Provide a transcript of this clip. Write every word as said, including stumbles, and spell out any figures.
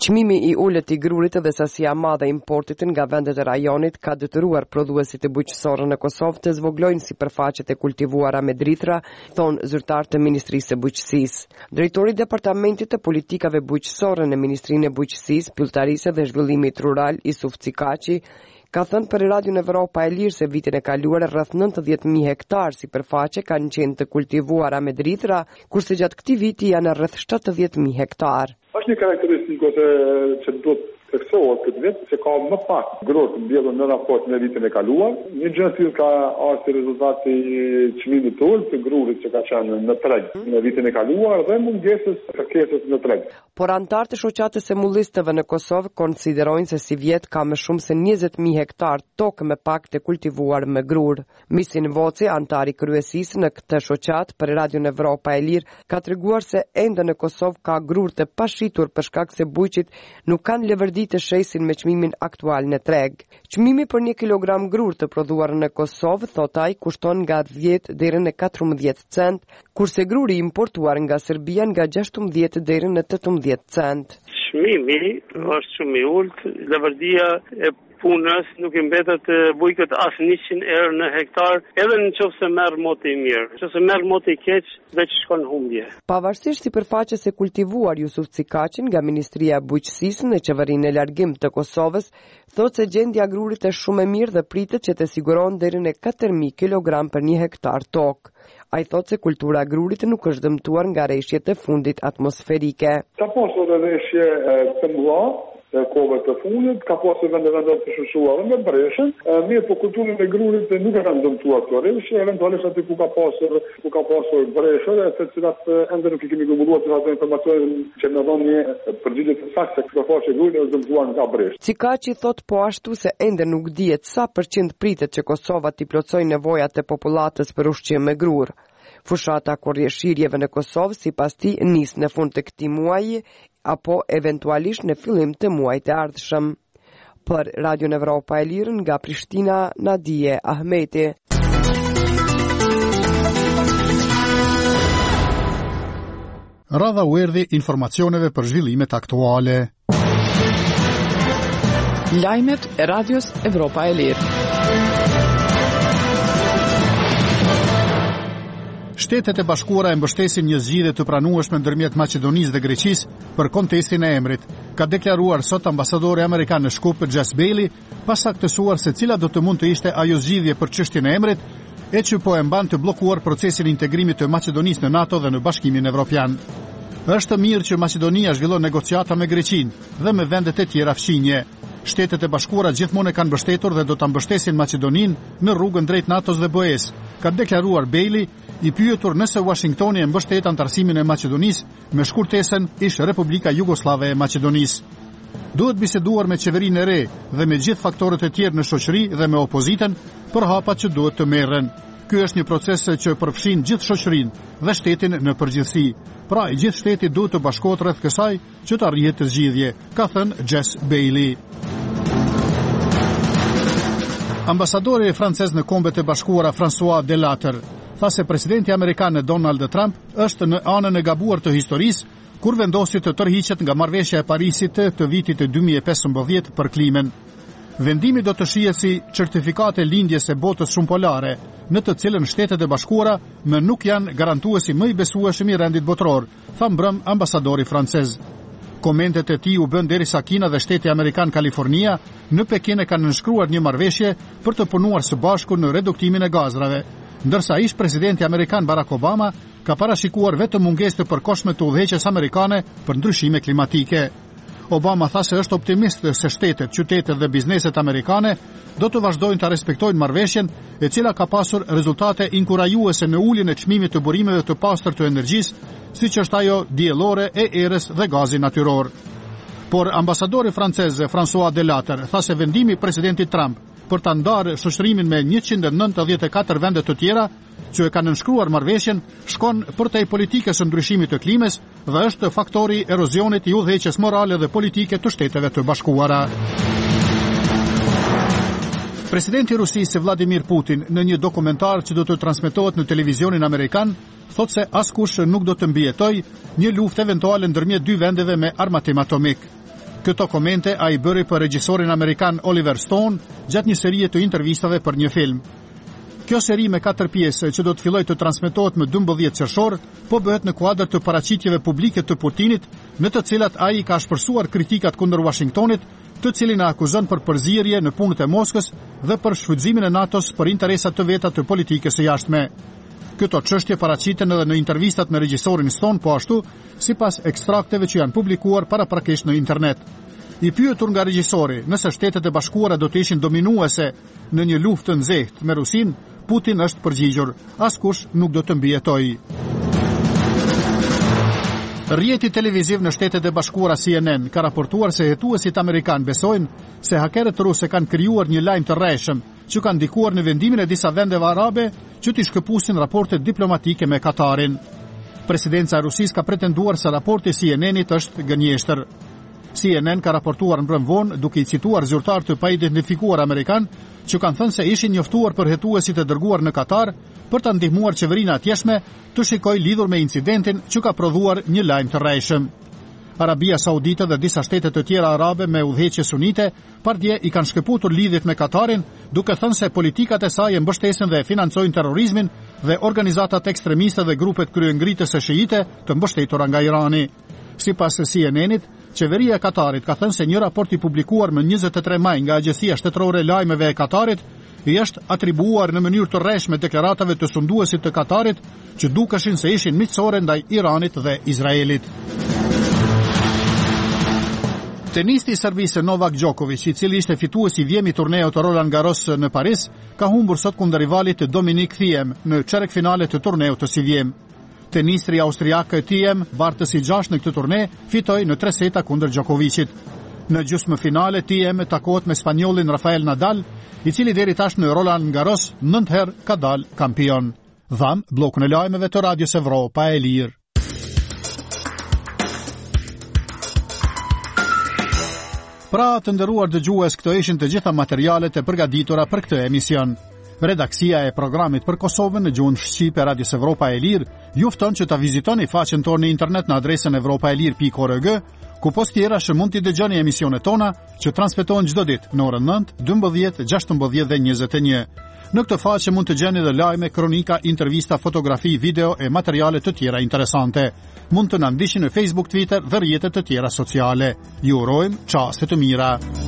Çmimi i ulët i grurit dhe sasia e madhe e importit nga vendet e rajonit ka detyruar prodhuesit e bujqësore në Kosovë të zvogëlojnë sipërfaqet e kultivuara me drithra, thonë zyrtar të Ministrisë së Bujqësisë. Drejtori i Departamentit të Politikave Bujqësore në Ministrinë e Bujqësisë, Pylltarisë dhe Zhvillimit Rural, Isuf Cikaçi, ka thënë për Radion Evropa e Lirë se vitin e kaluar rreth nëntëdhjetë mijë hektar sipërfaqe kanë qenë të kultivuara me drithra, kurse gjatë këtij viti janë rreth shtatëdhjetë mijë hektar. Është një karakteristikë që duhet të theksohet këtë vit, se ka më pak grot mbjellur në raport me vitin e kaluar. Një gjë e tillë ka ardhur si rezultat i çmimit të ulët të grurit që ka qenë në treg në vitin e kaluar dhe mungesës së kërkesës në treg. Por antarët e shoqatës e mullistëve në Kosovë konsiderojnë se si vjet ka më shumë se njëzet mijë hektar tokë me pak të kultivuar me grur. Misin Voci, antari kryesisë në këtë shoqatë për Radion Evropa e Lirë, ka treguar se ende në Kosovë ka grur të pashitur për shkak se bujqit nuk kanë levërdi të shesin me çmimin aktual në treg. Çmimi për një kilogram grur të prodhuar në Kosovë, thot ai, kushton nga dhjetë deri në katërmbëdhjetë cent, kurse gruri importuar nga Serbia nga gjashtëmbëdhjetë deri në tetëmbëdhjetë cent. Çmimi është shumë i ulët, levërdia e punës nuk i mbetet bujkët as njëqind euro në hektar, edhe në qoftë se merr moti i mirë. Nëse merr moti i keq, veç shkon humbje. Pavarësisht sipërfaqes së kultivuar, Jusuf Cikaçi nga Ministria e Bujqësisë në Qeverinë e Largim të Kosovës thotë se gjendja e grurit është shumë e mirë dhe pritet që të sigurohen deri në katër mijë kilogram për një hektar tokë. Ai thotë se kultura e grurit nuk është dëmtuar nga rreshjet e fundit atmosferike. Ka pasur rreshje të mëdha kohëve të fundit, ka pasur vende vende të shushuara me breshën, mirë po kulturën e grurit nuk e kanë dëmtuar këto rreshje, eventualisht aty ku ka pasur ku ka pasur breshë, të cilat ende nuk i kemi gumulluar të ato informacione që na dhan një përgjigje të saktë se kjo faqe grurit është dëmtuar nga breshë. Cikaçi thot po ashtu se ende nuk dihet sa përqind pritet që Kosova t'i plotësojë nevojat e popullatës për ushqim me grur. Fushata korrjeshirjeve në Kosovë sipas tij nis në fund të këtij muaji apo eventualisht në fillim të muajit të ardhshëm. Për Radion Evropa e Lirë nga Prishtina, Nadije Ahmeti. Radha u erdhi informacioneve për zhvillimet aktuale. Lajmet e Radios Evropa e Lirë. Shtetet e Bashkuara e mbështesin një zgjidhje të pranueshme ndërmjet Maqedonisë dhe Greqisë për kontestin e emrit, ka deklaruar sot ambasadori amerikan në Shkup Jess Bailey, pas saktësuar se cila do të mund të ishte ajo zgjidhje për çështjen e emrit, e që po e mban të bllokuar procesin e integrimit të Maqedonisë në NATO dhe në Bashkimin Evropian. Është mirë që Maqedonia zhvillon negociata me Greqinë dhe me vendet e tjera fqinje. Shtetet e Bashkuara gjithmonë e kanë mbështetur dhe do ta mbështesin Maqedoninë në rrugën drejt NATO-s dhe B E-s, ka deklaruar Bailey, i pyetur nëse Washingtoni e mbështet antarësimin e Maqedonisë me shkurtesën ish Republika Jugoslave e Maqedonisë. Duhet biseduar me qeverinë e re dhe me gjithë faktorët e tjerë në shoqëri dhe me opozitën për hapat që duhet të merren. Ky është një proces që përfshin gjithë shoqërinë dhe shtetin në përgjithësi. Pra, i gjithë shteti duhet të bashkohet rreth kësaj që të arrihet të zgjidhje, ka thënë Jess Bailey. Ambasadori francez në Kombet e Bashkuara François Delatter tha se presidenti amerikan Donald Trump është në anën e gabuar të historisë kur vendosi të tërhiqet nga marrëveshja e Parisit të vitit të dy mijë e pesëmbëdhjetë për klimën. Vendimi do të shihet si certifikate lindjes së botës shumë polare, në të cilën Shtetet e Bashkuara më nuk janë garantuesi më i besueshëm i rendit botror, tha mbrëm ambasadori francez. Komentet e tij u bën derisa Kina dhe Shteti Amerikan Kalifornia në Pekin e kanë nënshkruar një marrëveshje për të punuar së bashku në reduktimin e gazrave, ndërsa ish presidenti amerikan Barack Obama ka parashikuar vetëm mungesë të përkohshme të udhëheqjes amerikane për ndryshime klimatike. Obama tha se është optimist se shtetet, qytetet dhe bizneset amerikane do të vazhdojnë të respektojnë marrëveshjen, e cila ka pasur rezultate inkurajuese në uljen e çmimit të burimeve të pastër të energjisë, siç është ajo diellore, e erës dhe gazi natyror. Por ambasadori francez François Delatter tha se vendimi i presidentit Trump për ta ndarë shoqërimin me njëqind e nëntëdhjetë e katër vende të tjera që e kanë nënshkruar marrëveshjen shkon përtej politikës së ndryshimit të klimës dhe është faktori erozionit i udhëheqjes morale dhe politike të Shteteve të Bashkuara. Presidenti i Rusisë Vladimir Putin në një dokumentar që do të transmetohet në televizionin amerikan thotë se askush nuk do të mbijetojë një luftë eventuale ndërmjet dy vendeve me armatim atomik. Këto komente ai bëri për regjisorin amerikan Oliver Stone gjatë një serie të intervistave për një film. Kjo seri me katër pjesë që do të fillojë të transmetohet më dymbëdhjetë qershor, po bëhet në kuadër të paraqitjeve publike të Putinit, në të cilat ai ka shpërsuar kritikat kundër Washingtonit, të cilin e akuzon për përzierje në punët e Moskës dhe për shfrytëzimin e NATO-s për interesa të veta të politikës së jashtme. Këto çështje paraqiten edhe në intervistat me regjisorin Stone, po ashtu sipas ekstrakteve që janë publikuar paraprakisht në internet. I pyetur nga regjisori nëse Shtetet e Bashkuara do të ishin dominuese në një luftë të nxehtë me Rusin, Putin është përgjigjur: askush nuk do të mbijetojë. Rrjeti televiziv në Shtetet e Bashkuara C N N ka raportuar se hetuesit amerikan besojnë se hakerët rusë kanë krijuar një lajm të rreshëm që ka ndikuar në vendimin e disa vendeve arabe që t'i shkëpusin raportet diplomatike me Katarin. Presidenca e Rusisë ka pretenduar se raporti C N N-it është gënjeshtër. C N N ka raportuar mbrëm vonë duke i cituar zyrtar të paidentifikuar amerikan që kanë thënë se ishin njoftuar për hetuesit e dërguar në Katar për ta ndihmuar qeverinë atjeshme të shikojë lidhur me incidentin që ka prodhuar një lajm të rrejshëm. Arabia Saudite dhe disa shtete të tjera arabe me udhëheqje sunite pardje i kanë shkëputur lidhjet me Katarin, duke thënë se politikat e saj e mbështesin dhe financojnë terrorizmin dhe organizatat ekstremiste dhe grupet kryengritëse shiite të mbështetura nga Irani. Sipas C N N-it, qeveria e Katarit ka thënë se një raport i publikuar më njëzet e tre maj nga Agjencia Shtetërore e Lajmeve e Katarit i është atribuar në mënyrë të rreshme deklaratave të sunduesit të Katarit që dukeshin se ishin miqësore ndaj Iranit dhe Izraelit. Tenisti i Serbisë Novak Djokovic, i cili ishte fituesi i vjemi turneut të Roland Garros në Paris, ka humbur sot kundër rivalit Dominic Thiem në çerek-finale të turneut të si vjem. Tenistri austriak Thiem, vartës i gjashtë në këtë turne, fitoi në tre seta kundër Djokovicit. Në gjysmëfinale Thiem takohet me spanjollin Rafael Nadal, i cili deri tash në Roland Garros nëntë herë ka dalë kampion. Dham bllokun e lajmeve të Radios Evropa e Lirë. Pra të nderuar dëgjues, këto ishin të gjitha materialet e përgatitura për këtë emision. Redaksia e programit për Kosovën në gjuhën shqipe Radios Evropa e Lirë ju fton që ta vizitoni faqen tonë në internet në adresën evropaelir pikë org, ku post tjera që mund t'i dëgjoni emisionet tona që transmetohen çdo ditë në orën nëntë, dymbëdhjetë, gjashtëmbëdhjetë dhe njëzet e një. Në këtë faqe mund të gjeni edhe lajme, kronika, intervista, fotografi, video e materiale të tjera interesante. Mund të na ndiqni në Facebook, Twitter dhe rrjetet të tjera sociale. Ju urojmë çaste të mira.